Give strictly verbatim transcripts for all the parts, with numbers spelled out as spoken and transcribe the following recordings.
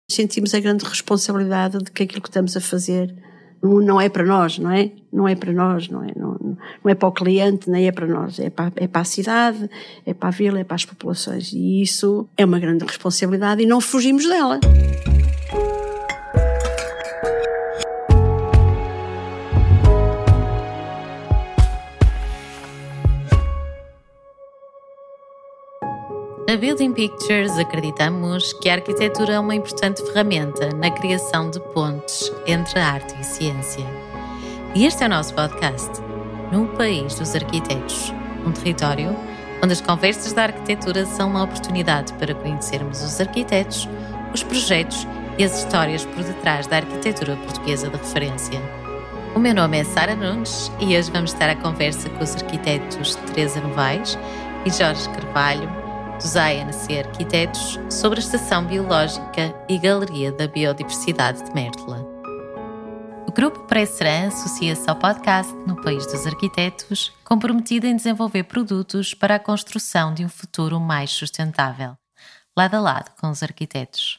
Sentimos a grande responsabilidade de que aquilo que estamos a fazer não é para nós, não é? Não é para nós, não é, não, não é para o cliente, nem é para nós. É para, é para a cidade, é para a vila, é para as populações. E isso é uma grande responsabilidade e não fugimos dela. Na Building Pictures acreditamos que a arquitetura é uma importante ferramenta na criação de pontes entre a arte e a ciência. E este é o nosso podcast, No País dos Arquitetos, um território onde as conversas da arquitetura são uma oportunidade para conhecermos os arquitetos, os projetos e as histórias por detrás da arquitetura portuguesa de referência. O meu nome é Sara Nunes e hoje vamos estar à conversa com os arquitetos Teresa Novaes e Jorge Carvalho, dos A N C Arquitetos, sobre a Estação Biológica e Galeria da Biodiversidade de Mértola. O Grupo Presseran associa-se ao podcast No País dos Arquitetos, comprometido em desenvolver produtos para a construção de um futuro mais sustentável, lado a lado com os arquitetos.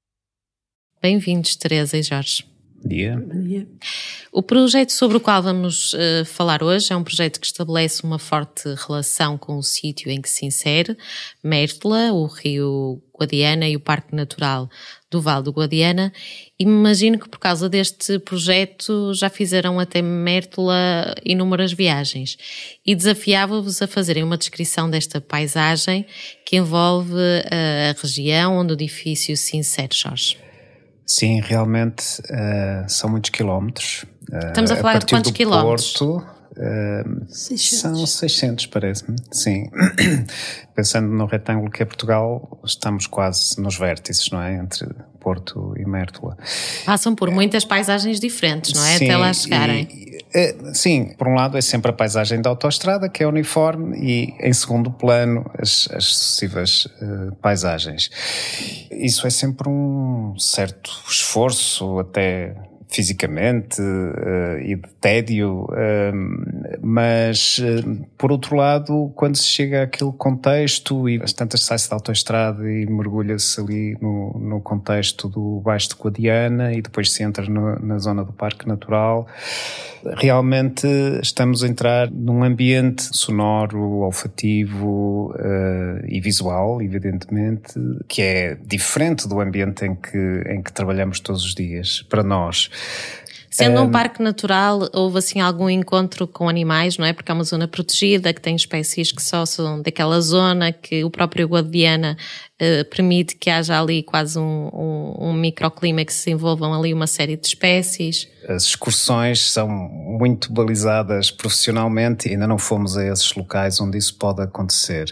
Bem-vindos, Teresa e Jorge. Bom dia. Bom dia. O projeto sobre o qual vamos uh, falar hoje é um projeto que estabelece uma forte relação com o sítio em que se insere, Mértola, o rio Guadiana e o Parque Natural do Vale do Guadiana. E me imagino que por causa deste projeto já fizeram até Mértola inúmeras viagens e desafiava-vos a fazerem uma descrição desta paisagem que envolve uh, a região onde o edifício se insere, Jorge. Sim, realmente uh, são muitos quilómetros. Uh, Estamos a falar a de quantos quilómetros? Porto, uh, seiscentos. São seiscentos, parece-me. Sim. Pensando no retângulo que é Portugal, estamos quase nos vértices, não é? Entre Porto e Mértola. Passam por muitas paisagens diferentes, não é? Sim, até lá chegarem. E, uh, sim, por um lado é sempre a paisagem da autoestrada, que é uniforme, e em segundo plano as, as sucessivas uh, paisagens. Isso é sempre um certo esforço, até fisicamente, uh, e de tédio, uh, mas uh, por outro lado, quando se chega àquele contexto e às tantas sai-se da autoestrada e mergulha-se ali no, no contexto do Baixo de Guadiana e depois se entra no, na zona do Parque Natural, realmente estamos a entrar num ambiente sonoro, olfativo uh, e visual, evidentemente, que é diferente do ambiente em que, em que trabalhamos todos os dias, para nós. Sendo um, um parque natural, houve assim algum encontro com animais, não é? Porque é uma zona protegida, que tem espécies que só são daquela zona, que o próprio Guadiana uh, permite que haja ali quase um, um, um microclima, que se envolvam ali uma série de espécies. As excursões são muito balizadas profissionalmente e ainda não fomos a esses locais onde isso pode acontecer.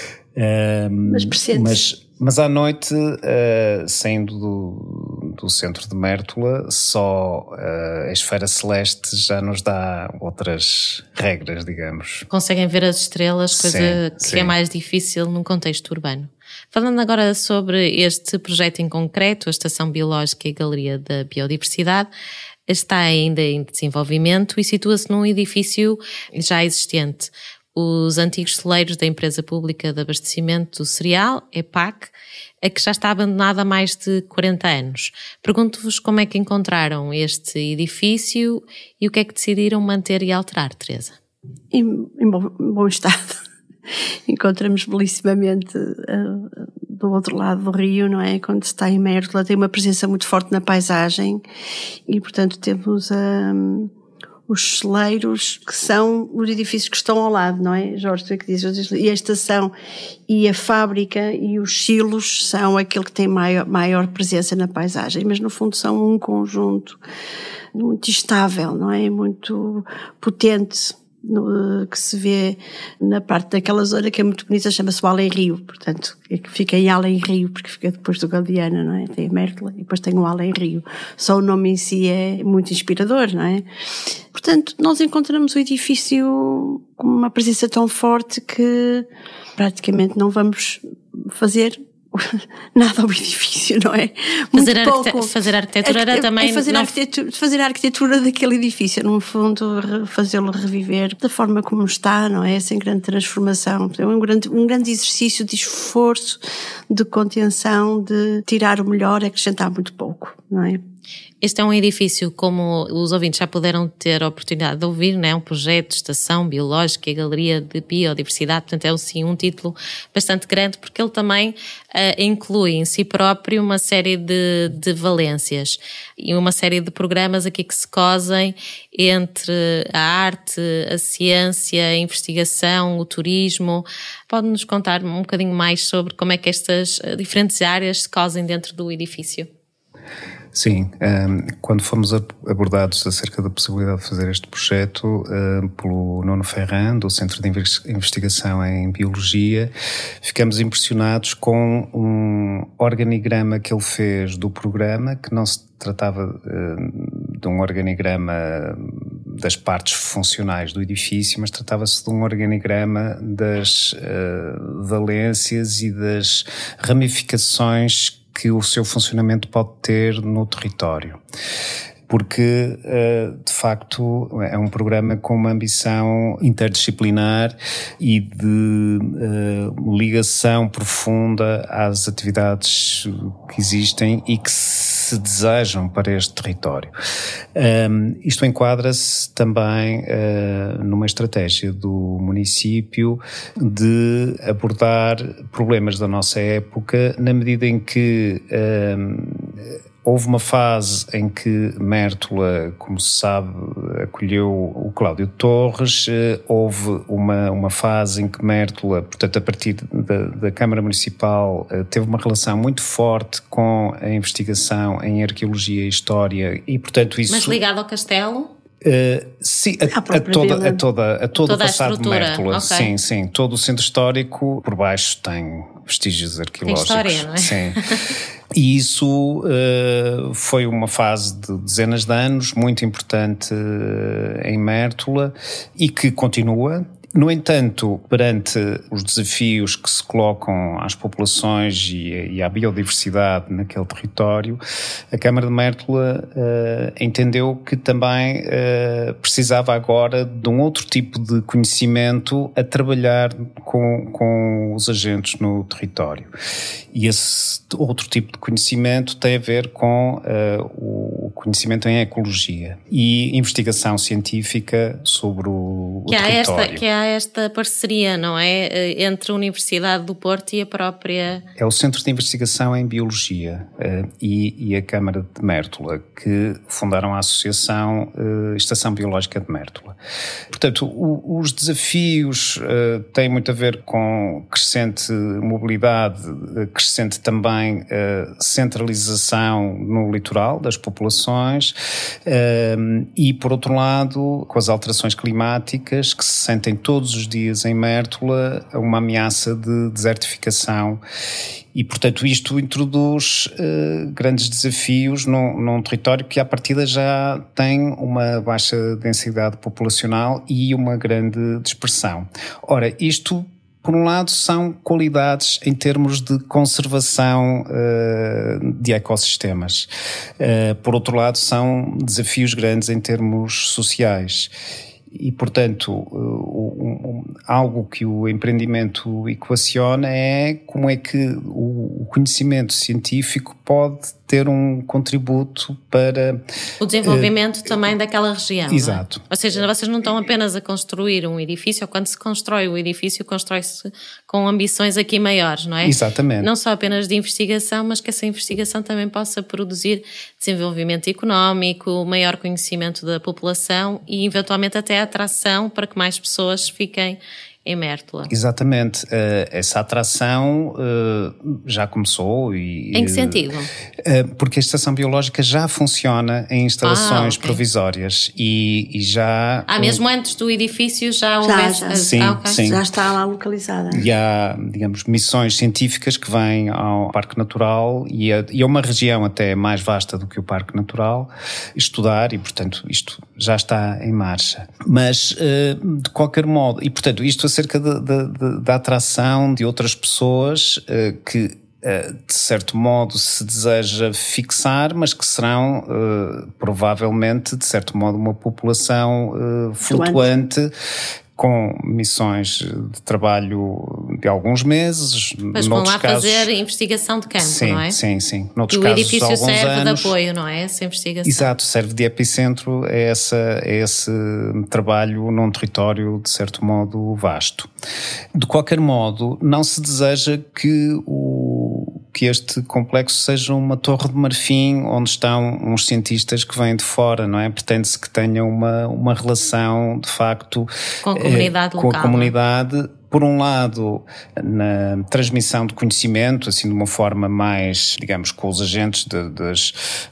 Um, mas presente. Mas, mas à noite, uh, saindo do, do centro de Mértola, só uh, a esfera celeste já nos dá outras regras, digamos. Conseguem ver as estrelas, coisa sim, que sim. é mais difícil num contexto urbano. Falando agora sobre este projeto em concreto, a Estação Biológica e Galeria da Biodiversidade, está ainda em desenvolvimento e situa-se num edifício já existente. Os antigos celeiros da Empresa Pública de Abastecimento do Cereal, EPAC, é que já está abandonada há mais de quarenta anos. Pergunto-vos como é que encontraram este edifício e o que é que decidiram manter e alterar, Teresa? Em, em bom, bom estado. Encontramos belissimamente uh, do outro lado do rio, não é? Quando se está em Mértola, tem uma presença muito forte na paisagem e, portanto, temos a... Um, os celeiros, que são os edifícios que estão ao lado, não é, Jorge? Tu é que dizes, e a estação e a fábrica e os silos são aquilo que tem maior, maior presença na paisagem, mas no fundo são um conjunto muito estável, não é? Muito potente, no, que se vê na parte daquela zona que é muito bonita, chama-se o Além Rio, portanto, é que fica em Além Rio, porque fica depois do Guadiana, não é? Tem a Mértola e depois tem o Além Rio. Só o nome em si é muito inspirador, não é? Portanto, nós encontramos o edifício com uma presença tão forte que praticamente não vamos fazer nada ao edifício, não é? Muito fazer, pouco. Arquite- fazer arquitetura era é, também... É fazer, não... a arquitetura, fazer a arquitetura daquele edifício, no fundo, fazê-lo reviver da forma como está, não é? Sem grande transformação. É um grande, um grande exercício de esforço, de contenção, de tirar o melhor e acrescentar muito pouco, não é? Este é um edifício, como os ouvintes já puderam ter a oportunidade de ouvir, não é? Um projeto de estação biológica e galeria de biodiversidade, portanto é sim um título bastante grande, porque ele também uh, inclui em si próprio uma série de, de valências e uma série de programas aqui que se cosem entre a arte, a ciência, a investigação, o turismo. Pode-nos contar um bocadinho mais sobre como é que estas diferentes áreas se cosem dentro do edifício? Sim, um, quando fomos abordados acerca da possibilidade de fazer este projeto um, pelo Nuno Ferran, do Centro de Investigação em Biologia, ficamos impressionados com um organigrama que ele fez do programa, que não se tratava um, de um organigrama das partes funcionais do edifício, mas tratava-se de um organigrama das uh, valências e das ramificações que o seu funcionamento pode ter no território. Porque, de facto, é um programa com uma ambição interdisciplinar e de ligação profunda às atividades que existem e que se desejam para este território. Isto enquadra-se também numa estratégia do município de abordar problemas da nossa época, na medida em que houve uma fase em que Mértola, como se sabe, acolheu o Cláudio Torres. Houve uma, uma fase em que Mértola, portanto, a partir da, da Câmara Municipal, teve uma relação muito forte com a investigação em arqueologia e história e, portanto, isso... Mas ligado ao castelo? Uh, sim, a, a, toda, a, toda, a todo toda o passado de Mértola, okay. sim, sim, todo o centro histórico por baixo tem vestígios arqueológicos. Tem história, não é? Sim. E isso uh, foi uma fase de dezenas de anos muito importante uh, em Mértola e que continua. No entanto, perante os desafios que se colocam às populações e, e à biodiversidade naquele território, a Câmara de Mértola uh, entendeu que também uh, precisava agora de um outro tipo de conhecimento a trabalhar com, com os agentes no território. E esse outro tipo de conhecimento tem a ver com uh, o conhecimento em ecologia e investigação científica sobre o, o que território. Esta, que há esta parceria, não é? Entre a Universidade do Porto e a própria... É o Centro de Investigação em Biologia uh, e, e a Câmara de Mértola, que fundaram a Associação uh, Estação Biológica de Mértola. Portanto, o, os desafios uh, têm muito a ver com crescente mobilidade, uh, crescente também uh, centralização no litoral das populações uh, e, por outro lado, com as alterações climáticas que se sentem todos os dias em Mértola, uma ameaça de desertificação. E, portanto, isto introduz uh, grandes desafios num, num território que, à partida, já tem uma baixa densidade populacional e uma grande dispersão. Ora, isto, por um lado, são qualidades em termos de conservação uh, de ecossistemas. Uh, por outro lado, são desafios grandes em termos sociais. E, portanto, um, um, algo que o empreendimento equaciona é como é que o, o conhecimento científico pode ter um contributo para... O desenvolvimento uh, também daquela região. Exato. Não é? Ou seja, vocês não estão apenas a construir um edifício, ou quando se constrói o edifício, constrói-se com ambições aqui maiores, não é? Exatamente. Não só apenas de investigação, mas que essa investigação também possa produzir desenvolvimento económico, maior conhecimento da população e, eventualmente, até atração para que mais pessoas fiquem em Mértola. Exatamente. Uh, essa atração uh, já começou e... Em que sentido? Uh, porque a estação biológica já funciona em instalações ah, okay. provisórias e, e já... Ah, mesmo antes do edifício já houve... Já, já. Sim, ah, okay. sim. Já está lá localizada. E há, digamos, missões científicas que vêm ao Parque Natural e a, e a uma região até mais vasta do que o Parque Natural estudar e, portanto, isto já está em marcha. Mas, uh, de qualquer modo, e, portanto, isto acerca da, da, da atração de outras pessoas uh, que de certo modo se deseja fixar, mas que serão provavelmente, de certo modo, uma população flutuante, com missões de trabalho de alguns meses. Mas vão lá casos, fazer investigação de campo, sim, não é? Sim, sim. Noutros e o casos, edifício alguns serve anos, de apoio, não é? Essa investigação. Exato, serve de epicentro a, essa, a esse trabalho num território, de certo modo, vasto. De qualquer modo, não se deseja que o que este complexo seja uma torre de marfim onde estão uns cientistas que vêm de fora, não é? Pretende-se que tenha uma, uma relação, de facto, com a comunidade eh, local, com a comunidade. Por um lado, na transmissão de conhecimento, assim de uma forma mais, digamos, com os agentes de, das,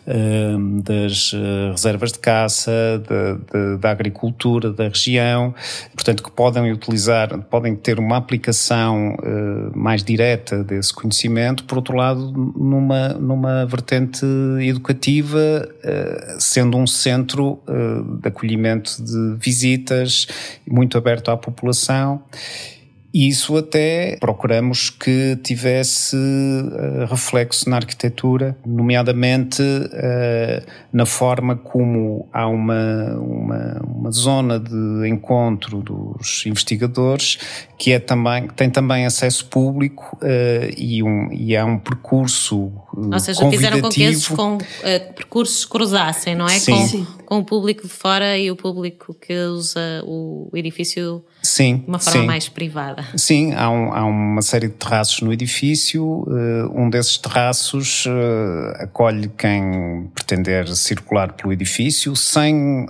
uh, das uh, reservas de caça, de, de, da agricultura da região, portanto que podem utilizar, podem ter uma aplicação uh, mais direta desse conhecimento. Por outro lado, numa, numa vertente educativa, uh, sendo um centro uh, de acolhimento de visitas, muito aberto à população. E isso até procuramos que tivesse uh, reflexo na arquitetura, nomeadamente uh, na forma como há uma, uma, uma zona de encontro dos investigadores que é também, tem também acesso público uh, e, um, e há um percurso uh, Ou seja, convidativo. Fizeram com que esses com, uh, percursos cruzassem, não é? Sim. Com, Sim. com o público de fora e o público que usa o edifício sim, de uma forma sim. mais privada. Sim, há, um, há uma série de terraços no edifício. Uh, um desses terraços uh, acolhe quem pretender circular pelo edifício sem, uh,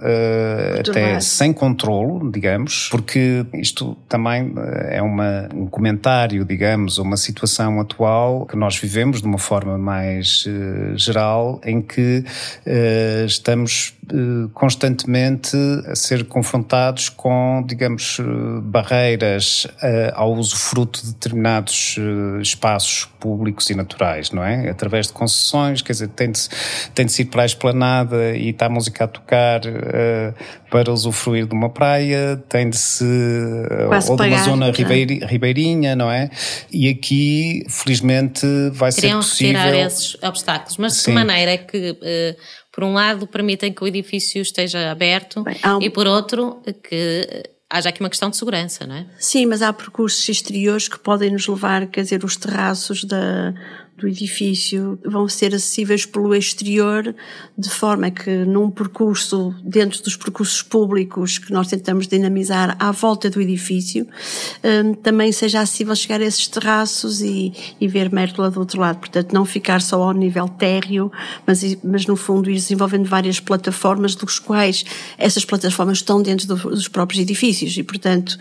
até sem controlo, digamos, porque isto também uh, é uma, um comentário, digamos, uma situação atual que nós vivemos de uma forma mais uh, geral, em que uh, estamos uh, constantemente a ser confrontados com, digamos, uh, barreiras uh, ao usufruto de determinados uh, espaços públicos e naturais, não é? Através de concessões, quer dizer, tem de, tem de se ir para a esplanada e está a música a tocar uh, para usufruir de uma praia, tem de se... Uh, ou de uma zona ribeiri, ribeirinha, não é? E aqui, felizmente, vai Queriam ser possível... retirar esses obstáculos, mas de que maneira é que... Uh, por um lado, permitem que o edifício esteja aberto. Bem, um... e por outro, que haja aqui uma questão de segurança, não é? Sim, mas há percursos exteriores que podem nos levar, quer dizer, os terraços da, do edifício vão ser acessíveis pelo exterior, de forma que num percurso, dentro dos percursos públicos que nós tentamos dinamizar à volta do edifício, um, também seja acessível chegar a esses terraços e, e ver Mértola do outro lado. Portanto, não ficar só ao nível térreo, mas, mas no fundo ir desenvolvendo várias plataformas, dos quais essas plataformas estão dentro do, dos próprios edifícios e, portanto,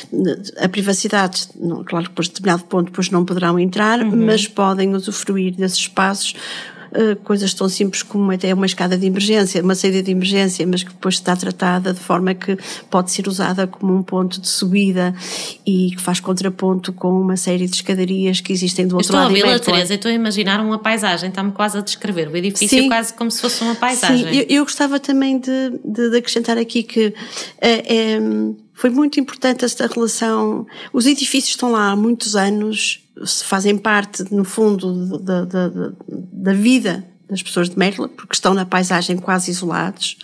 a privacidade, não, claro que depois de determinado ponto depois não poderão entrar, uhum. mas podem usufruir desses espaços, uh, coisas tão simples como até uma escada de emergência, uma saída de emergência, mas que depois está tratada de forma que pode ser usada como um ponto de subida e que faz contraponto com uma série de escadarias que existem do outro estou lado. Estou a ouvi-la, Teresa, estou a imaginar uma paisagem, está-me quase a descrever o edifício. Sim. Quase como se fosse uma paisagem. Sim, eu, eu gostava também de, de, de acrescentar aqui que é, é, foi muito importante esta relação. Os edifícios estão lá há muitos anos, fazem parte, no fundo, da, da, da, da vida das pessoas de Mértola, porque estão na paisagem quase isolados.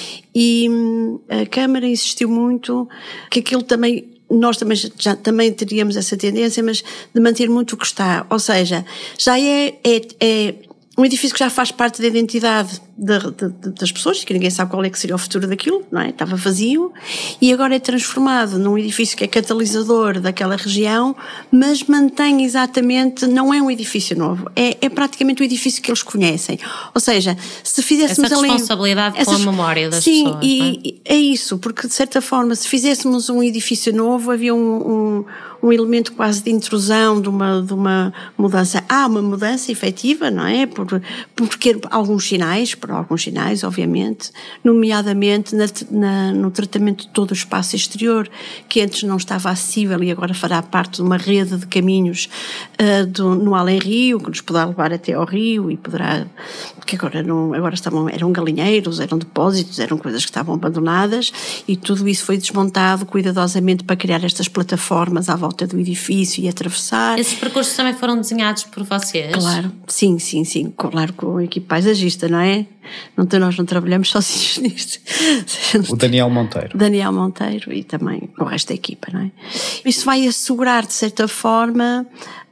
E a Câmara insistiu muito que aquilo também, nós também, já, também teríamos essa tendência, mas de manter muito o que está. Ou seja, já é, é, é um edifício que já faz parte da identidade de, de, de, das pessoas, que ninguém sabe qual é que seria o futuro daquilo, não é? Estava vazio e agora é transformado num edifício que é catalisador daquela região, mas mantém exatamente, não é um edifício novo, é, é praticamente o edifício que eles conhecem. Ou seja, se fizéssemos essa ali... responsabilidade essa, com a memória das sim, pessoas. Sim, e é? é isso, porque de certa forma, se fizéssemos um edifício novo, havia um, um, um elemento quase de intrusão, de uma, de uma mudança. Há uma mudança efetiva, não é? Por, porque alguns sinais, foram alguns sinais, obviamente, nomeadamente na, na, no tratamento de todo o espaço exterior, que antes não estava acessível e agora fará parte de uma rede de caminhos uh, do, no Além-Rio, que nos poderá levar até ao Rio e poderá, porque agora, não, agora estavam, eram galinheiros, eram depósitos, eram coisas que estavam abandonadas, e tudo isso foi desmontado cuidadosamente para criar estas plataformas à volta do edifício e atravessar. Esses percursos também foram desenhados por vocês? Claro, sim, sim, sim, claro, com a equipe paisagista, não é? Não, nós não trabalhamos sozinhos nisto. O Daniel Monteiro. Daniel Monteiro e também o resto da equipa, não é? Isso vai assegurar, de certa forma,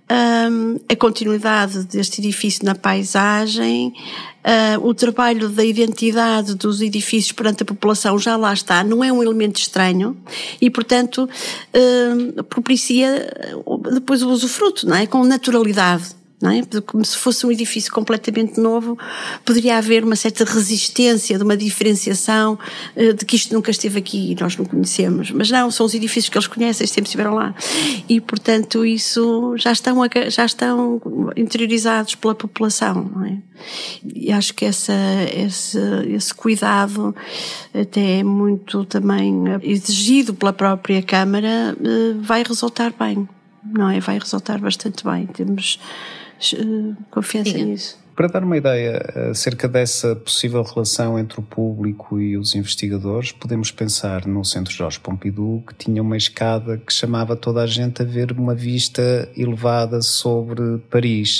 Um, a continuidade deste edifício na paisagem, uh, o trabalho da identidade dos edifícios perante a população já lá está, não é um elemento estranho e, portanto, uh, propicia depois o usufruto, não é? Com naturalidade. Não é? Como se fosse um edifício completamente novo, poderia haver uma certa resistência, de uma diferenciação de que isto nunca esteve aqui e nós não conhecemos, mas não, são os edifícios que eles conhecem, sempre estiveram lá e portanto isso já estão, já estão interiorizados pela população, não é? E acho que essa, esse, esse cuidado até é muito também exigido pela própria Câmara, vai resultar bem, não é? Vai resultar bastante bem, temos confiança Sim. nisso. Para dar uma ideia acerca dessa possível relação entre o público e os investigadores, podemos pensar no Centro Jorge Pompidou, que tinha uma escada que chamava toda a gente a ver uma vista elevada sobre Paris.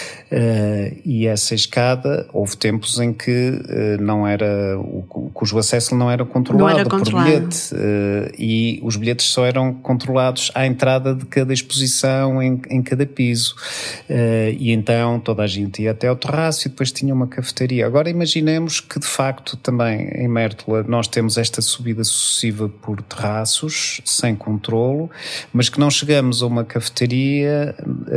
Uh, e essa escada, houve tempos em que uh, não era, o, cujo acesso não era controlado, não era controlado. por bilhete, uh, e os bilhetes só eram controlados à entrada de cada exposição em, em cada piso. Uh, e então toda a gente ia até ao terraço e depois tinha uma cafetaria. Agora imaginemos que de facto também em Mértola nós temos esta subida sucessiva por terraços, sem controlo, mas que não chegamos a uma cafetaria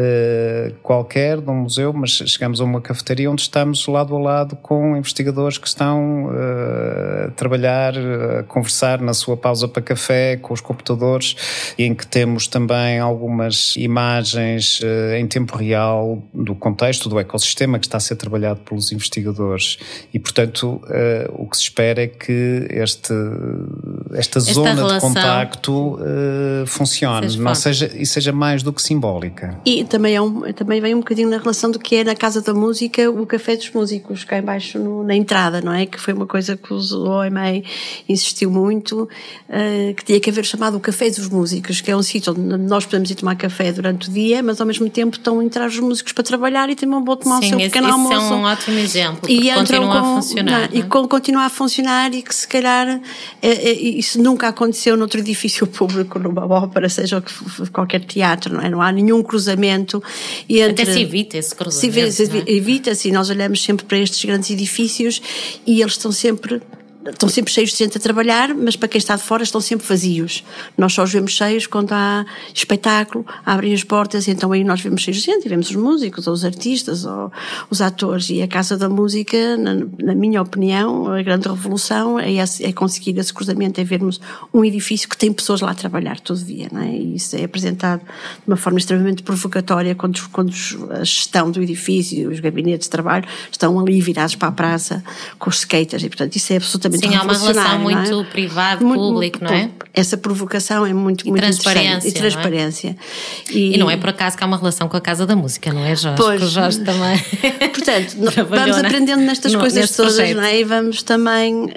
uh, qualquer de um museu, mas chegamos a uma cafetaria onde estamos lado a lado com investigadores que estão uh, a trabalhar, a conversar na sua pausa para café com os computadores, e em que temos também algumas imagens uh, em tempo real do contexto, do ecossistema que está a ser trabalhado pelos investigadores e, portanto, uh, o que se espera é que este, esta, esta zona relação, de contacto uh, funcione, seja não seja, e seja mais do que simbólica. E também, é um, também vem um bocadinho na relação do que é na Casa da Música o Café dos Músicos, cá em baixo no, na entrada, não é? Que foi uma coisa que o O M A insistiu muito, uh, que tinha que haver o chamado Café dos Músicos, que é um sítio onde nós podemos ir tomar café durante o dia, mas ao mesmo tempo estão a entrar os músicos para trabalhar e também vão tomar Sim, o seu pequeno esse almoço. Esse é um ótimo exemplo, e continua com, a funcionar. Não, não, e com, continua a funcionar, e que se calhar é, é, isso nunca aconteceu noutro edifício público, numa ópera, seja qualquer teatro, não é? Não há nenhum cruzamento entre... Até se evita esse cruzamento. Se, se evita-se, e nós olhamos sempre para estes grandes edifícios e eles estão sempre... estão sempre cheios de gente a trabalhar, mas para quem está de fora estão sempre vazios. Nós só os vemos cheios quando há espetáculo, abrem as portas, e então aí nós vemos cheios de gente, e vemos os músicos, ou os artistas, ou os atores. E a Casa da Música, na, na minha opinião, a grande revolução é, esse, é conseguir esse cruzamento, é vermos um edifício que tem pessoas lá a trabalhar todo dia, não é? E isso é apresentado de uma forma extremamente provocatória quando, quando a gestão do edifício, os gabinetes de trabalho, estão ali virados para a praça com os skaters, e portanto isso é absolutamente Sim, há uma relação muito é? privado-público, não é? Essa provocação é muito, e muito transparência, e transparência. Não é? E, e não é por acaso que há uma relação com a Casa da Música, não é, Jorge? Pois, o Jorge também. Portanto, vamos aprendendo nestas no, coisas todas, projeto. Não é? E vamos também uh,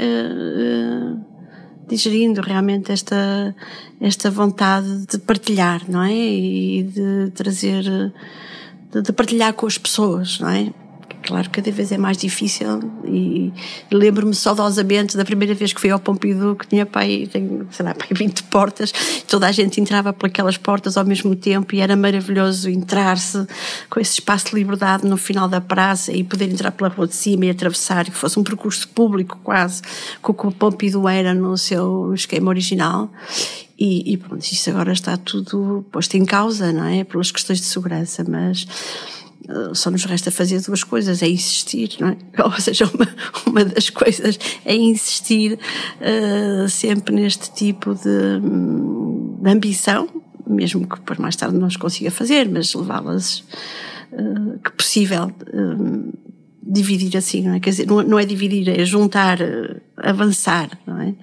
uh, digerindo realmente esta, esta vontade de partilhar, não é? E de trazer, de, de partilhar com as pessoas, não é? Claro, cada vez é mais difícil, e lembro-me saudosamente da primeira vez que fui ao Pompidou, que tinha pai, tem, sei lá, pai vinte portas, toda a gente entrava por aquelas portas ao mesmo tempo, e era maravilhoso entrar-se com esse espaço de liberdade no final da praça e poder entrar pela rua de cima e atravessar, que fosse um percurso público quase, com o que o Pompidou era no seu esquema original. E, e pronto, isso agora está tudo posto em causa, não é? Pelas questões de segurança, mas só nos resta fazer duas coisas, é insistir, não é? Ou seja, uma, uma das coisas é insistir uh, sempre neste tipo de, de ambição, mesmo que depois mais tarde não se consiga fazer, mas levá-las uh, que possível uh, dividir assim, não é? Quer dizer, não, não é dividir, é juntar, avançar, não é?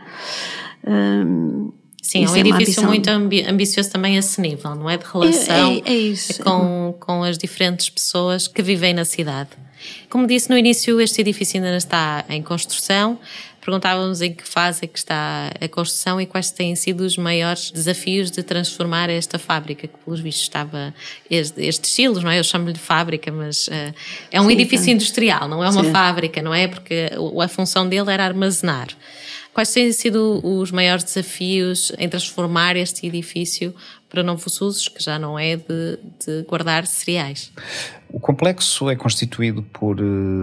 Um, Sim, é um edifício muito ambi- ambicioso também a esse nível, não é? De relação é, é, é isso. Com, com as diferentes pessoas que vivem na cidade. Como disse no início, este edifício ainda está em construção. Perguntávamos em que fase é que está a construção e quais têm sido os maiores desafios de transformar esta fábrica, que pelos vistos estava, este, estes silos, não é? Eu chamo-lhe de fábrica, mas uh, é um Sim, edifício então. industrial, não é uma Sim. fábrica, não é? Porque a função dele era armazenar. Quais têm sido os maiores desafios em transformar este edifício para novos usos, que já não é de, de guardar cereais? O complexo é constituído por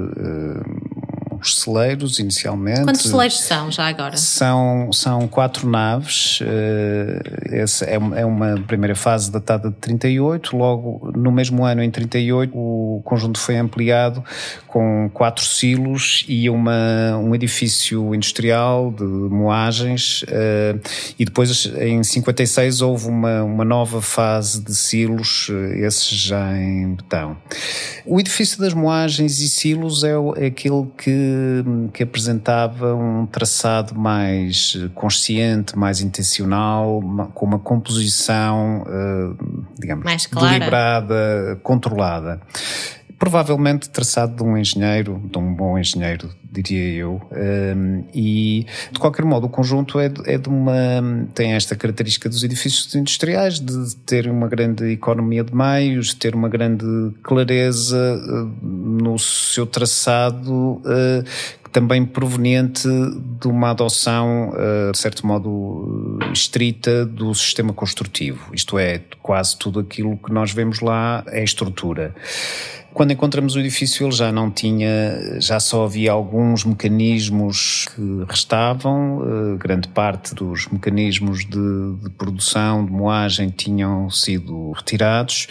uh, os celeiros, inicialmente. Quantos celeiros são, já agora? São, são quatro naves. Uh, essa é, é uma primeira fase datada de trinta e oito. Logo, no mesmo ano, em trinta e oito, o conjunto foi ampliado com quatro silos e uma, um edifício industrial de moagens. Uh, e depois, em cinquenta e seis, houve uma, uma nova fase de silos, esses já em betão. O edifício das moagens e silos é, é aquele que, que apresentava um traçado mais consciente, mais intencional, com uma composição, uh, digamos, mais clara, deliberada, controlada. Provavelmente traçado de um engenheiro, de um bom engenheiro, diria eu, um, e de qualquer modo o conjunto é de, é de uma, tem esta característica dos edifícios industriais, de ter uma grande economia de meios, de ter uma grande clareza uh, no seu traçado, uh, também proveniente de uma adoção, de certo modo, estrita do sistema construtivo. Isto é, quase tudo aquilo que nós vemos lá é estrutura. Quando encontramos o edifício, ele já não tinha, já só havia alguns mecanismos que restavam, grande parte dos mecanismos de, de produção, de moagem, tinham sido retirados,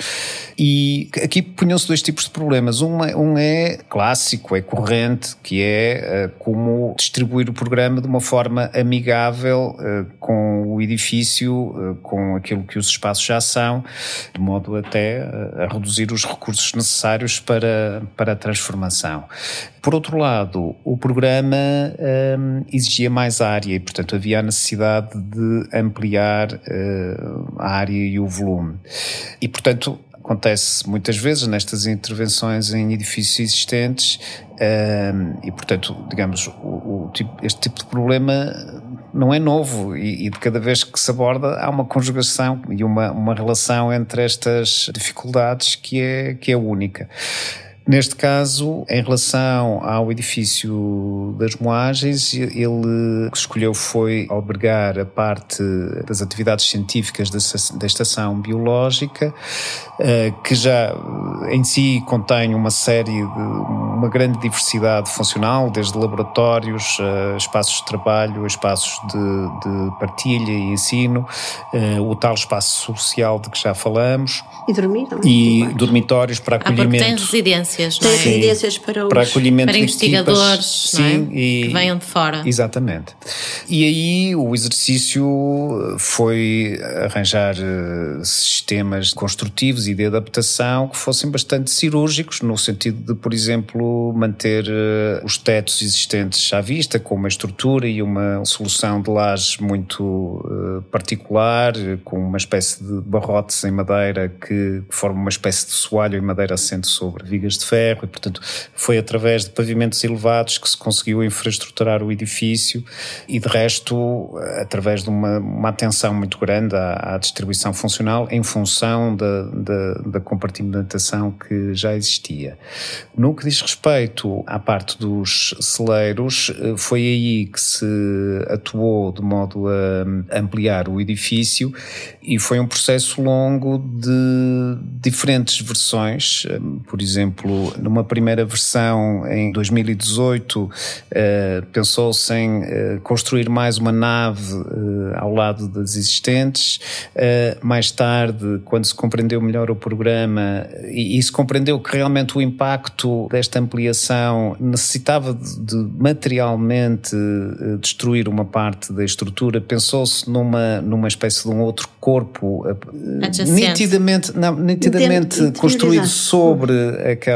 e aqui punham-se dois tipos de problemas. Um é, um é clássico, é corrente, que é uh, como distribuir o programa de uma forma amigável uh, com o edifício, uh, com aquilo que os espaços já são, de modo até uh, a reduzir os recursos necessários para, para a transformação. Por outro lado, o programa um, exigia mais área e, portanto, havia a necessidade de ampliar uh, a área e o volume. E, portanto, acontece muitas vezes nestas intervenções em edifícios existentes um, e, portanto, digamos, o, o tipo, este tipo de problema não é novo e, e de cada vez que se aborda há uma conjugação e uma, uma relação entre estas dificuldades que é, que é única. Neste caso, em relação ao edifício das moagens, ele o que escolheu foi albergar a parte das atividades científicas da estação biológica, que já em si contém uma série de, uma grande diversidade funcional, desde laboratórios, espaços de trabalho, espaços de, de partilha e ensino, o tal espaço social de que já falamos. E dormir, não é? E dormitórios para acolhimento. Ah, porque tem residências, não é? Tem residências para, os, para, acolhimento para investigadores, sim, não é? E, que venham de fora. Exatamente. E aí o exercício foi arranjar sistemas construtivos e de adaptação que fossem bastante cirúrgicos, no sentido de, por exemplo, manter os tetos existentes à vista, com uma estrutura e uma solução de lajes muito particular, com uma espécie de barrotes em madeira que forma uma espécie de soalho em madeira assente sobre vigas de ferro, e portanto foi através de pavimentos elevados que se conseguiu infraestruturar o edifício e de resto através de uma, uma atenção muito grande à, à distribuição funcional em função da, da, da compartimentação que já existia. No que diz respeito à parte dos celeiros, foi aí que se atuou de modo a ampliar o edifício e foi um processo longo de diferentes versões. Por exemplo, numa primeira versão em dois mil e dezoito uh, pensou-se em uh, construir mais uma nave uh, ao lado das existentes. Uh, mais tarde, quando se compreendeu melhor o programa e, e se compreendeu que realmente o impacto desta ampliação necessitava de, de materialmente uh, destruir uma parte da estrutura, pensou-se numa, numa espécie de um outro corpo uh, nitidamente, não, nitidamente construído sobre aquela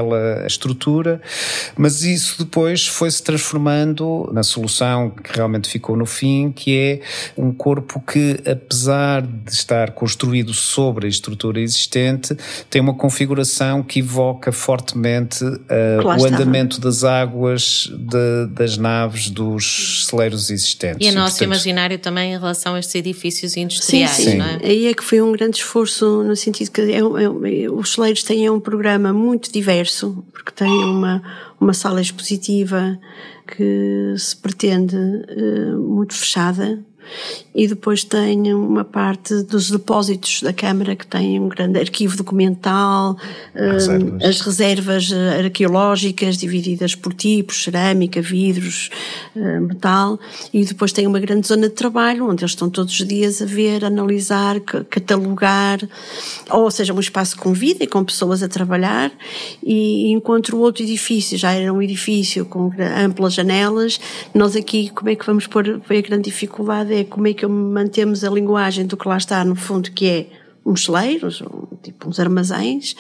aquela estrutura, mas isso depois foi-se transformando na solução que realmente ficou no fim, que é um corpo que, apesar de estar construído sobre a estrutura existente, tem uma configuração que evoca fortemente uh, o andamento das águas de, das naves dos celeiros existentes. E o nosso portanto, imaginário também em relação a estes edifícios industriais, sim, sim. não é? Aí é que foi um grande esforço no sentido que é, é, os celeiros têm um programa muito diverso, porque têm uma, uma sala expositiva que se pretende uh, muito fechada, e depois tem uma parte dos depósitos da Câmara que tem um grande arquivo documental, reservas. As reservas arqueológicas divididas por tipos, cerâmica, vidros, metal, e depois tem uma grande zona de trabalho onde eles estão todos os dias a ver, analisar, catalogar, ou seja, um espaço com vida e com pessoas a trabalhar. E enquanto o outro edifício já era um edifício com amplas janelas, nós aqui como é que vamos pôr, foi a grande dificuldade, é como é que mantemos a linguagem do que lá está no fundo, que é uns celeiros, tipo uns armazéns,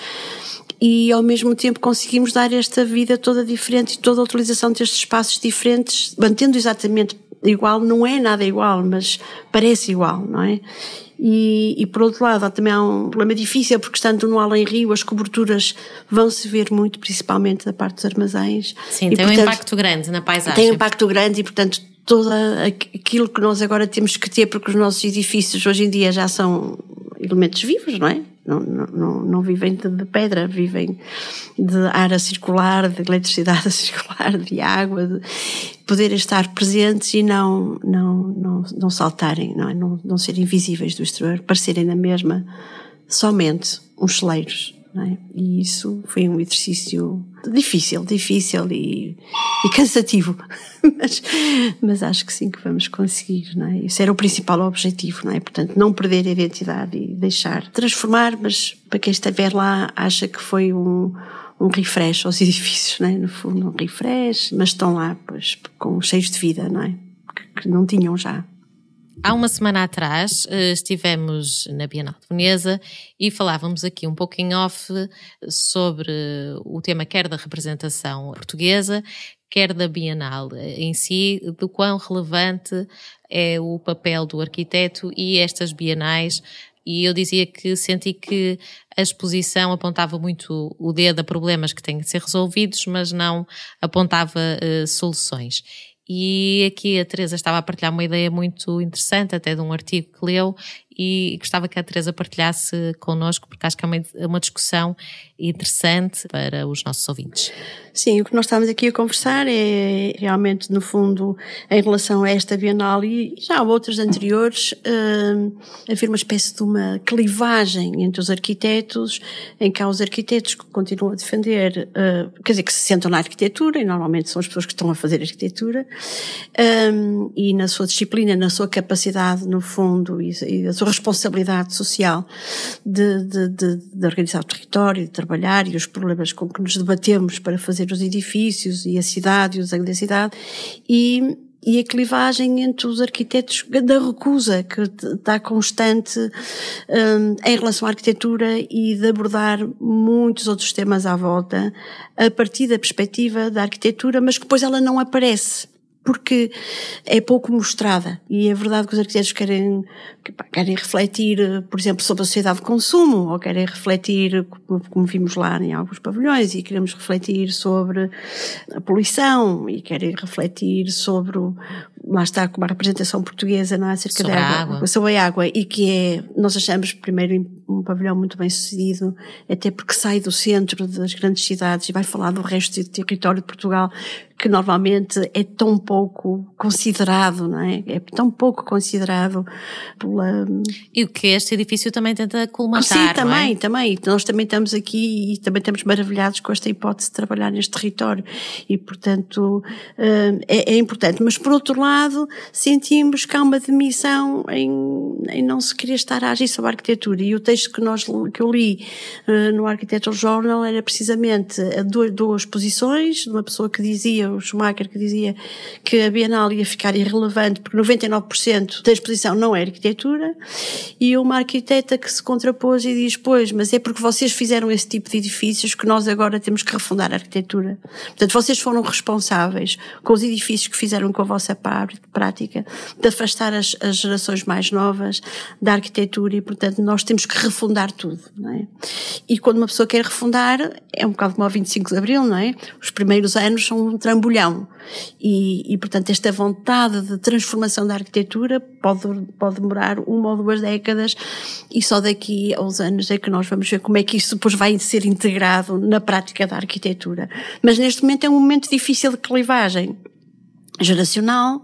e ao mesmo tempo conseguimos dar esta vida toda diferente e toda a utilização destes espaços diferentes, mantendo exatamente igual, não é nada igual, mas parece igual, não é? E, e por outro lado, também há um problema difícil, porque estando no além-rio, as coberturas vão-se ver muito, principalmente da parte dos armazéns. Sim, e, tem portanto, um impacto grande na paisagem. Tem um impacto grande e, portanto, todo aquilo que nós agora temos que ter, porque os nossos edifícios hoje em dia já são elementos vivos, não é? Não, não, não vivem de, de pedra, vivem de ar a circular, de eletricidade a circular, de água, de poderem estar presentes e não, não, não, não saltarem, não, é? não, não serem visíveis do exterior, parecerem na mesma somente uns celeiros. Não é? E isso foi um exercício difícil, difícil e, e cansativo, mas, mas acho que sim que vamos conseguir, não é? Isso era o principal objetivo, não é? Portanto, não perder a identidade e deixar transformar, mas para quem estiver lá acha que foi um, um refresh aos edifícios, não é? No fundo, um refresh, mas estão lá, pois, com cheios de vida, não é? Que, que não tinham já. Há uma semana atrás estivemos na Bienal de Veneza e falávamos aqui um pouco em off sobre o tema quer da representação portuguesa, quer da Bienal em si, do quão relevante é o papel do arquiteto e estas bienais. E eu dizia que senti que a exposição apontava muito o dedo a problemas que têm de ser resolvidos, mas não apontava uh, soluções. E aqui a Teresa estava a partilhar uma ideia muito interessante, até de um artigo que leu, e gostava que a Teresa partilhasse connosco, porque acho que é uma discussão interessante para os nossos ouvintes. Sim, o que nós estamos aqui a conversar é realmente, no fundo, em relação a esta Bienal e já há outras anteriores, uh, haver uma espécie de uma clivagem entre os arquitetos, em que há os arquitetos que continuam a defender, uh, quer dizer, que se sentam na arquitetura, e normalmente são as pessoas que estão a fazer arquitetura, um, e na sua disciplina, na sua capacidade, no fundo, e, e a sua responsabilidade social de, de, de, de organizar o território, de trabalhar, e os problemas com que nos debatemos para fazer os edifícios e a cidade e o desenho da cidade, e, e a clivagem entre os arquitetos da recusa que está constante um, em relação à arquitetura e de abordar muitos outros temas à volta a partir da perspectiva da arquitetura, mas que depois ela não aparece, porque é pouco mostrada. E é verdade que os arquitetos querem, querem refletir, por exemplo, sobre a sociedade de consumo, ou querem refletir, como vimos lá em alguns pavilhões, e queremos refletir sobre a poluição, e querem refletir sobre, lá está, como a representação portuguesa, não é? Acerca sobre da a água, água. Sobre a água, e que é, nós achamos, primeiro, um pavilhão muito bem sucedido, até porque sai do centro das grandes cidades e vai falar do resto do território de Portugal, que normalmente é tão pouco considerado, não é? É tão pouco considerado pela... E o que este edifício também tenta colmatar, Sim, também, não é? também. Nós também estamos aqui e também estamos maravilhados com esta hipótese de trabalhar neste território e, portanto, é, é importante. Mas, por outro lado, lado, sentimos que há uma demissão em, em não se querer estar a agir sobre a arquitetura. E o texto que, nós, que eu li uh, no Architectural Journal era precisamente duas, duas posições, de uma pessoa que dizia, o Schumacher, que dizia que a Bienal ia ficar irrelevante porque noventa e nove por cento da exposição não é arquitetura, e uma arquiteta que se contrapôs e diz, pois, mas é porque vocês fizeram esse tipo de edifícios que nós agora temos que refundar a arquitetura. Portanto, vocês foram responsáveis com os edifícios que fizeram com a vossa prática de afastar as, as gerações mais novas da arquitetura, e portanto nós temos que refundar tudo, não é? E quando uma pessoa quer refundar, é um bocado como ao vinte e cinco de Abril, não é? Os primeiros anos são um trambolhão e, e portanto esta vontade de transformação da arquitetura pode, pode demorar uma ou duas décadas, e só daqui a uns anos é que nós vamos ver como é que isso depois vai ser integrado na prática da arquitetura. Mas neste momento é um momento difícil de clivagem geracional,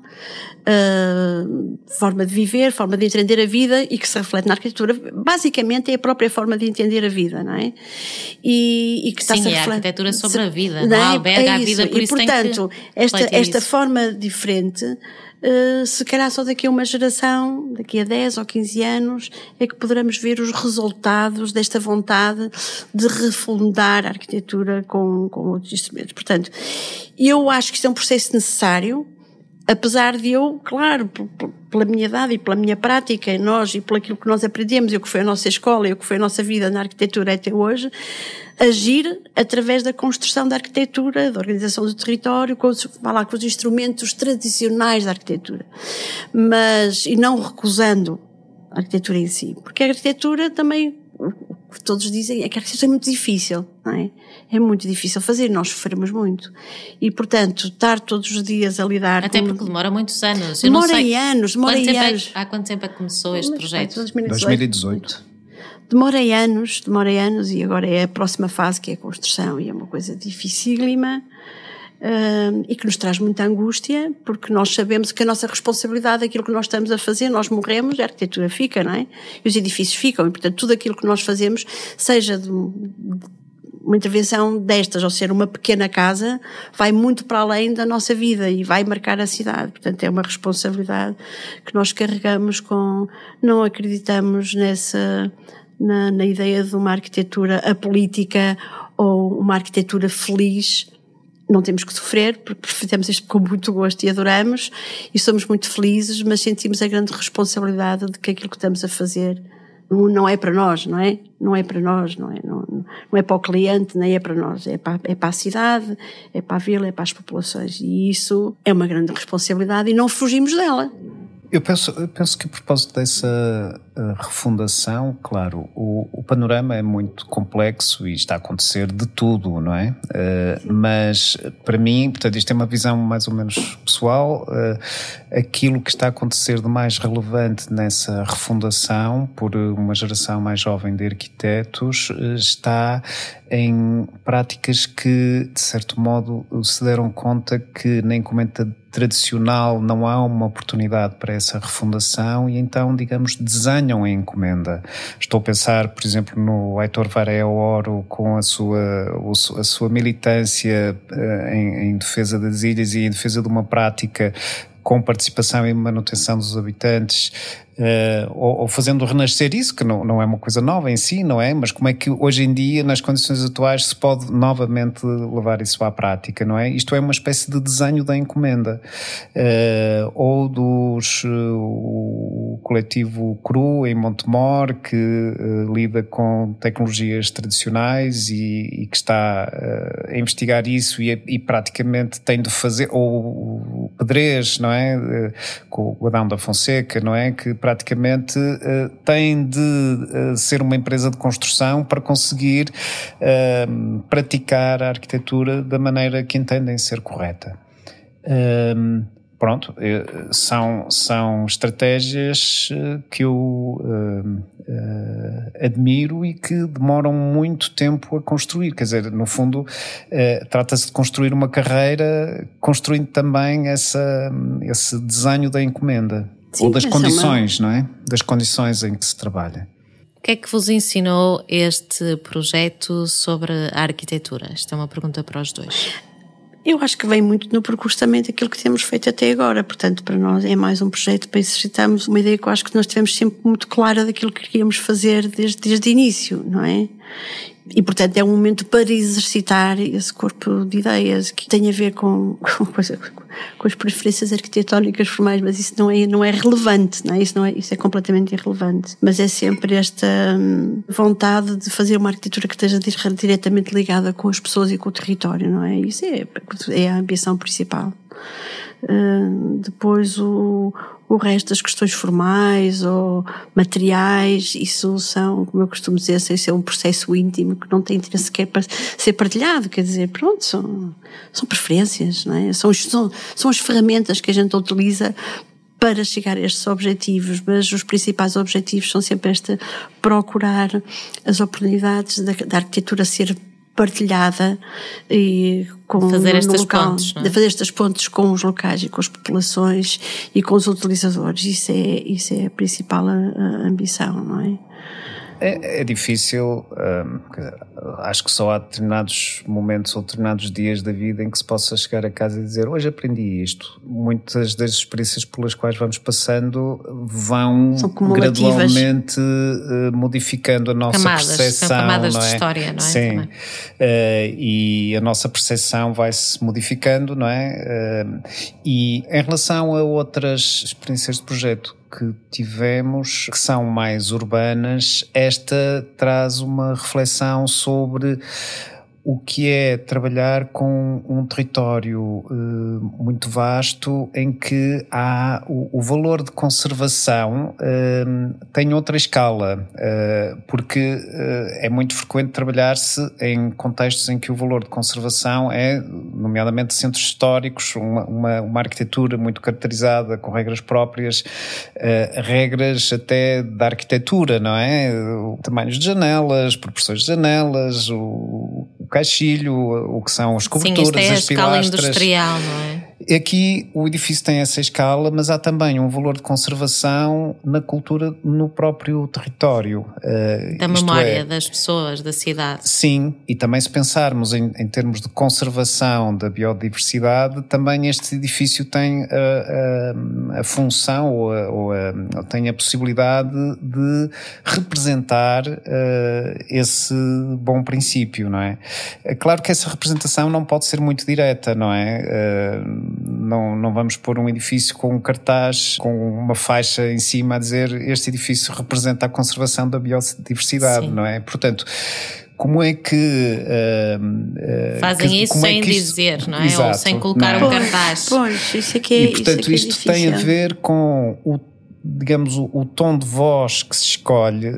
uh, forma de viver, forma de entender a vida, e que se reflete na arquitetura. Basicamente é a própria forma de entender a vida, não é? E, e que está Sim, a é a arquitetura sobre a vida, não, não alberga é a vida, por e, isso portanto, tem que esta, esta forma diferente, uh, se calhar só daqui a uma geração, daqui a dez ou quinze anos, é que poderemos ver os resultados desta vontade de refundar a arquitetura com, com outros instrumentos. Portanto, eu acho que isto é um processo necessário, apesar de eu, claro, pela minha idade e pela minha prática, e nós, e pelo aquilo que nós aprendemos, e o que foi a nossa escola, e o que foi a nossa vida na arquitetura até hoje, agir através da construção da arquitetura, da organização do território, com os, lá, com os instrumentos tradicionais da arquitetura. Mas, e não recusando a arquitetura em si, porque a arquitetura também, o que todos dizem é que a arquitetura é muito difícil, não é? É muito difícil fazer, nós sofremos muito. E, portanto, estar todos os dias a lidar Até com... porque demora muitos anos. Eu demora não sei em anos, demora em anos. É, há quanto tempo é que começou este Mas, projeto? dois mil e dezoito. dois mil e dezoito. Demora em anos, demora em anos, e agora é a próxima fase, que é a construção, e é uma coisa dificílima. Uh, e que nos traz muita angústia, porque nós sabemos que a nossa responsabilidade, aquilo que nós estamos a fazer, nós morremos, a arquitetura fica, não é? E os edifícios ficam, e portanto tudo aquilo que nós fazemos, seja de uma intervenção destas, ou ser uma pequena casa, vai muito para além da nossa vida e vai marcar a cidade. Portanto, é uma responsabilidade que nós carregamos com, não acreditamos nessa, na, na ideia de uma arquitetura apolítica ou uma arquitetura feliz. Não temos que sofrer, porque fizemos isto com muito gosto e adoramos, e somos muito felizes, mas sentimos a grande responsabilidade de que aquilo que estamos a fazer não é para nós, não é? Não é para nós, não é, não, não é para o cliente, nem é para nós, é para, é para a cidade, é para a vila, é para as populações, e isso é uma grande responsabilidade e não fugimos dela. Eu penso, eu penso que a propósito dessa uh, refundação, claro, o, o panorama é muito complexo e está a acontecer de tudo, não é? Uh, mas para mim, portanto, isto é uma visão mais ou menos pessoal, uh, aquilo que está a acontecer de mais relevante nessa refundação por uma geração mais jovem de arquitetos uh, está em práticas que, de certo modo, se deram conta que na encomenda tradicional não há uma oportunidade para essa refundação e então, digamos, desenham a encomenda. Estou a pensar, por exemplo, no Heitor Varela Oro com a sua, a sua militância em, em defesa das ilhas e em defesa de uma prática com participação e manutenção dos habitantes, Uh, ou, ou fazendo renascer isso, que não, não é uma coisa nova em si, não é? Mas como é que hoje em dia, nas condições atuais, se pode novamente levar isso à prática, não é? Isto é uma espécie de desenho da encomenda. Uh, ou dos, uh, o coletivo Cru, em Montemor, que uh, lida com tecnologias tradicionais e, e que está uh, a investigar isso e, e praticamente tem de fazer, ou o Pedrez, não é? Uh, com o Adão da Fonseca, não é? Que praticamente uh, tem de uh, ser uma empresa de construção para conseguir uh, praticar a arquitetura da maneira que entendem ser correta. Uh, pronto, uh, são, são estratégias uh, que eu uh, uh, admiro e que demoram muito tempo a construir. Quer dizer, no fundo, uh, trata-se de construir uma carreira construindo também essa, esse desenho da encomenda. Sim, ou das condições, uma... não é? Das condições em que se trabalha. O que é que vos ensinou este projeto sobre a arquitetura? Esta é uma pergunta para os dois. Eu acho que vem muito no percurso também daquilo que temos feito até agora. Portanto, para nós é mais um projeto para exercitarmos uma ideia que eu acho que nós tivemos sempre muito clara daquilo que queríamos fazer desde, desde o início, não é? E, portanto, é um momento para exercitar esse corpo de ideias que tem a ver com, com, com as preferências arquitetónicas formais, mas isso não é, não é relevante, não é? Isso, não é, isso é completamente irrelevante. Mas é sempre esta hum, vontade de fazer uma arquitetura que esteja diretamente ligada com as pessoas e com o território, não é? Isso é, é a ambição principal. Uh, depois o, o resto das questões formais ou materiais, isso são, como eu costumo dizer, isso é um processo íntimo que não tem interesse sequer para ser partilhado, quer dizer, pronto, são, são preferências, não é? São, são, são as ferramentas que a gente utiliza para chegar a estes objetivos, mas os principais objetivos são sempre este, procurar as oportunidades da, da arquitetura ser partilhada e com fazer estas local, pontes, não é? De fazer estas pontes com os locais e com as populações e com os utilizadores. Isso é, isso é a principal a, a ambição, não é? É, é difícil, hum, acho que só há determinados momentos ou determinados dias da vida em que se possa chegar a casa e dizer hoje aprendi isto. Muitas das experiências pelas quais vamos passando vão gradualmente uh, modificando a nossa camadas, percepção. São camadas não é? de história, não é? Sim, uh, e a nossa percepção vai-se modificando, não é? Uh, e em relação a outras experiências de projeto que tivemos, que são mais urbanas, esta traz uma reflexão sobre o que é trabalhar com um território uh, muito vasto em que há o, o valor de conservação uh, tem outra escala, uh, porque uh, é muito frequente trabalhar-se em contextos em que o valor de conservação é, nomeadamente centros históricos, uma, uma, uma arquitetura muito caracterizada, com regras próprias, uh, regras até da arquitetura, não é? Tamanhos de janelas, proporções de janelas, o o caixilho, o que são as coberturas, sim, isto é a as escala pilastras. Industrial, não é? Aqui o edifício tem essa escala, mas há também um valor de conservação na cultura, no próprio território. Uh, da memória é, das pessoas, da cidade. Sim, e também se pensarmos em, em termos de conservação da biodiversidade, também este edifício tem a, a, a função ou, a, ou a, tem a possibilidade de representar uh, esse bom princípio, não é? É claro que essa representação não pode ser muito direta, não é? Uh, Não, não vamos pôr um edifício com um cartaz, com uma faixa em cima a dizer este edifício representa a conservação da biodiversidade, sim. Não é? Portanto, como é que... Uh, uh, Fazem que, isso sem é que isto, dizer, não é? Exato, ou sem colocar é? um cartaz. Pois, isso é que é, e portanto isso é que é isto difícil. tem a ver com o digamos, o, o tom de voz que se escolhe uh,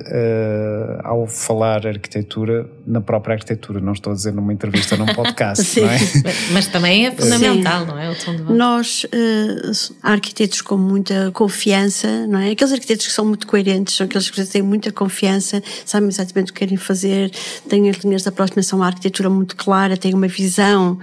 ao falar arquitetura, na própria arquitetura, não estou a dizer numa entrevista, num podcast, não é? Mas também é fundamental, sim. Não é? O tom de voz. Nós, uh, há arquitetos com muita confiança, não é? Aqueles arquitetos que são muito coerentes, são aqueles que têm muita confiança, sabem exatamente o que querem fazer, têm as linhas de aproximação à arquitetura muito clara, têm uma visão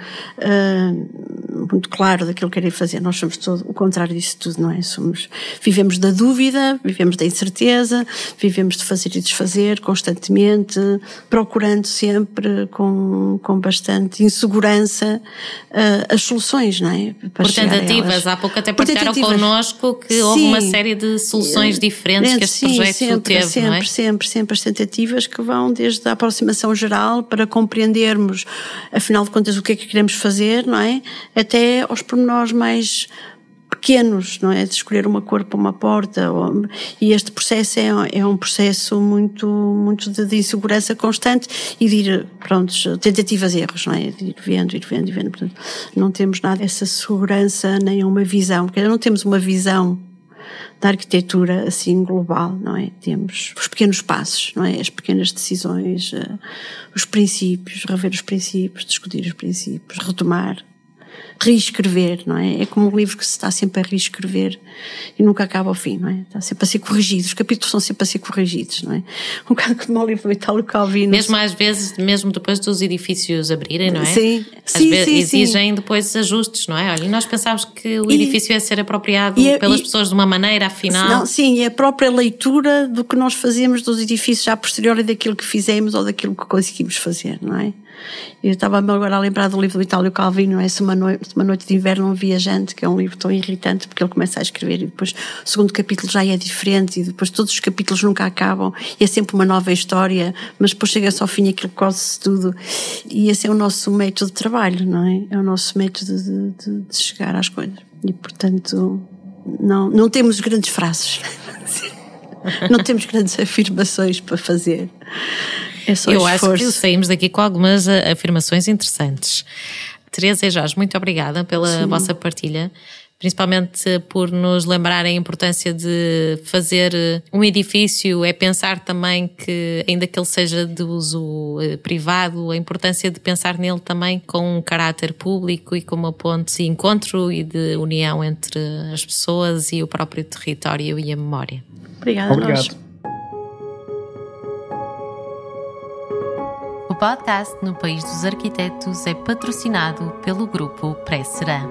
uh, muito clara daquilo que querem fazer. Nós somos todo o contrário disso tudo, não é? Somos, vivemos da dúvida, vivemos da incerteza, vivemos de fazer e desfazer constantemente, procurando sempre com, com bastante insegurança uh, as soluções, não é? Para por tentativas, há pouco até partilharam connosco que sim, houve uma série de soluções diferentes que este sim, projeto sempre, teve, sempre, não é? Sempre, sempre as tentativas que vão desde a aproximação geral para compreendermos, afinal de contas, o que é que queremos fazer, não é? Até aos pormenores mais pequenos, não é? De escolher uma cor para uma porta, ou, e este processo é, é um processo muito, muito de, de insegurança constante e de ir, prontos, tentativas e erros, não é? De ir vendo, ir vendo, ir vendo. Portanto, não temos nada dessa segurança, nem uma visão, porque não temos uma visão da arquitetura assim global, não é? Temos os pequenos passos, não é? As pequenas decisões, uh, os princípios, rever os princípios, discutir os princípios, retomar, reescrever, não é? É como um livro que se está sempre a reescrever e nunca acaba ao fim, não é? Está sempre a ser corrigido, os capítulos são sempre a ser corrigidos, não é? Um bocado como o livro do Italo Calvino. Mesmo às vezes, mesmo depois dos edifícios abrirem, não é? Sim, às sim, vezes sim, exigem sim. depois ajustes, não é? Olha, e nós pensávamos que o edifício e, ia ser apropriado e, pelas e, pessoas de uma maneira, afinal... Não, sim, e a própria leitura do que nós fazemos dos edifícios já a posteriori daquilo que fizemos ou daquilo que conseguimos fazer, não é? Eu estava-me agora a lembrar do livro do Itálio Calvino, não é? Se uma noite, uma noite de inverno um viajante, que é um livro tão irritante porque ele começa a escrever e depois o segundo capítulo já é diferente e depois todos os capítulos nunca acabam e é sempre uma nova história, mas depois chega-se ao fim e aquilo coze-se tudo. E esse é o nosso método de trabalho, não é? É o nosso método de, de, de chegar às coisas. E portanto não, não temos grandes frases. Não temos grandes afirmações para fazer. É só Eu esforço. acho que saímos daqui com algumas afirmações interessantes. Teresa e Jorge, muito obrigada pela Sim. vossa partilha, principalmente por nos lembrar a importância de fazer um edifício, é pensar também que, ainda que ele seja de uso privado, a importância de pensar nele também com um caráter público e com uma ponte de encontro e de união entre as pessoas e o próprio território e a memória. Obrigada, Obrigado. Nós. O podcast No País dos Arquitetos é patrocinado pelo grupo Pré-Serã.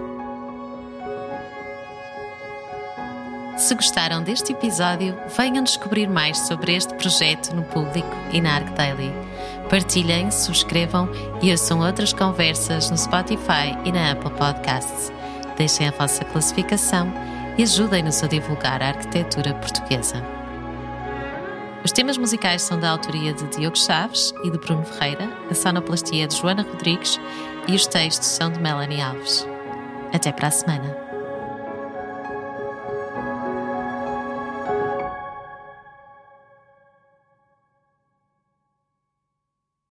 Se gostaram deste episódio, venham descobrir mais sobre este projeto no público e na ArcDaily. Partilhem, subscrevam e ouçam outras conversas no Spotify e na Apple Podcasts. Deixem a vossa classificação e ajudem-nos a divulgar a arquitetura portuguesa. Os temas musicais são da autoria de Diogo Chaves e de Bruno Ferreira, a sonoplastia é de Joana Rodrigues e os textos são de Melanie Alves. Até para a semana.